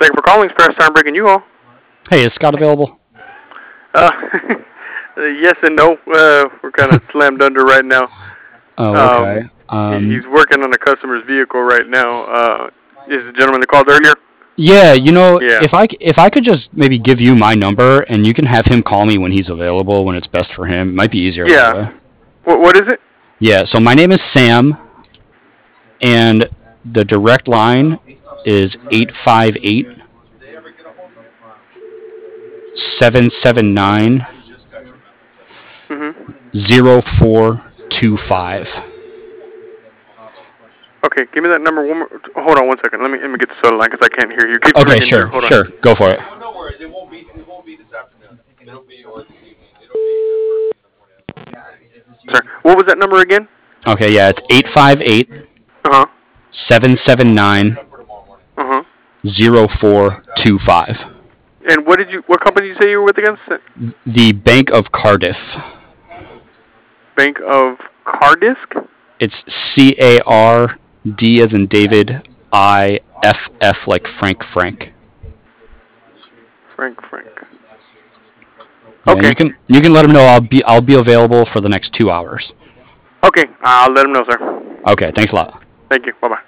Thank you for calling. First time breaking you all. Hey, is Scott available? Uh, yes and no. We're kind of slammed under right now. Oh, Um, okay. he's working on a customer's vehicle right now. Is the gentleman that called earlier? Yeah, Yeah. if I could just maybe give you my number and you can have him call me when he's available, when it's best for him. It might be easier that Yeah. way. What is it? Yeah. So my name is Sam, and the direct line is 858-779-0425. Mm-hmm. Okay, give me that number one more. Hold on one second. Let me get this other line because I can't hear you. Keep Okay, ringing here. sure, Hold on. sure. Go for it. Sir, what was that number again? Okay, yeah, it's 858 Uh huh. 779 Uh huh. 0425. And what did you? What company did you say you were with again? The Bank of Cardiff. Bank of Cardisk. It's CARD as in David, IFF like Frank. Frank. Yeah, Okay. you can let him know I'll be available for the next 2 hours. Okay. I'll let him know, sir. Okay, thanks a lot. Thank you. Bye bye.